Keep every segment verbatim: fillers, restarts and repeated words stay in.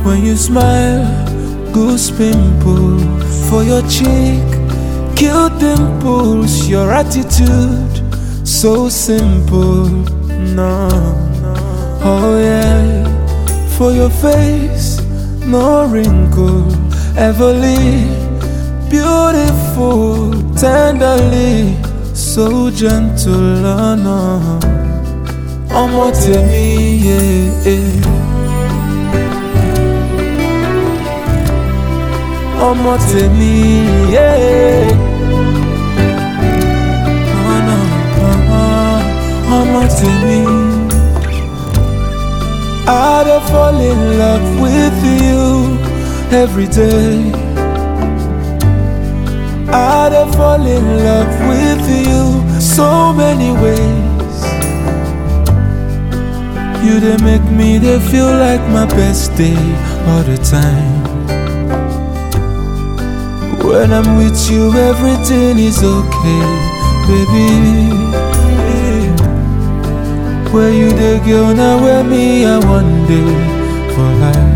When you smile, goose pimple for your cheek, cute dimples, your attitude so simple. No, oh yeah, for your face, no wrinkle ever leave. Beautiful, tenderly, so gentle. Oh no, omo temi, yeah, yeah. Omo temi, yeah. Oh no, oh, oh, omo temi. I dey fall in love with you every day. I dey fall in love with you so many ways. You dey make me dey feel like my best day all the time. When I'm with you, everything is okay, baby. Where you dey go now, where me I one day for life.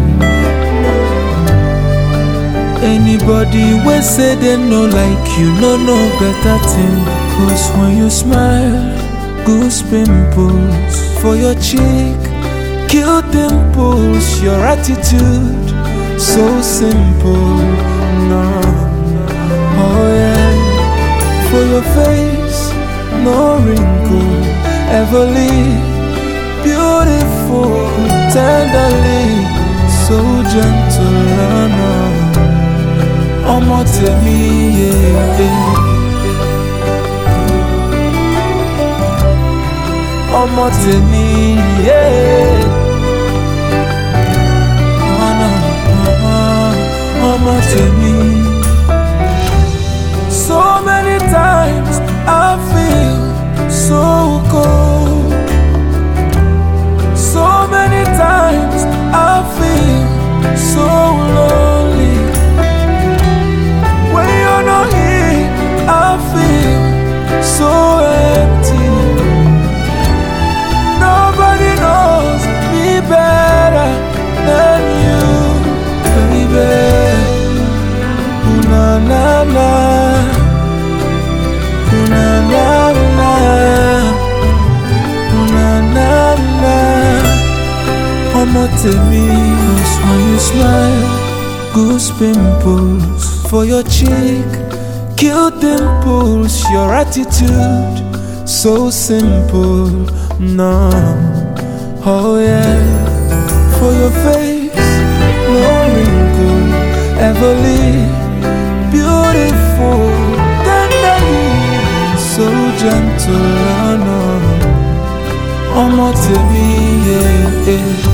Anybody wey say they no like you, no no better thing. Cause when you smile, goose pimples for your cheek, cute dimples, your attitude so simple. No, oh yeah, for your face, no wrinkle ever leave. Beautiful, tenderly, so gentle. Oh no, omo temi, yeah, yeah. Omo temi, yeah. Oh no, oh, oh, omo temi. So many times I feel so cold. So many times I feel so lonely. When you're not here, I feel so empty. Nobody knows me better than you, baby. Ooh, na na na, ooh, na na na, ooh, na na na. Omo temi, cause when you smile, goose pimples for your cheek, cute dimples, your attitude so simple. No, oh yeah, for your face, no wrinkle ever leave. Beautiful, tenderly, so gentle. Oh no, omo temi, yeah, yeah.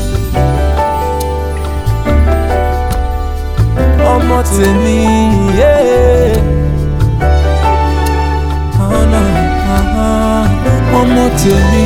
Omo temi, yeah. Oh no, uh-huh. Omo temi.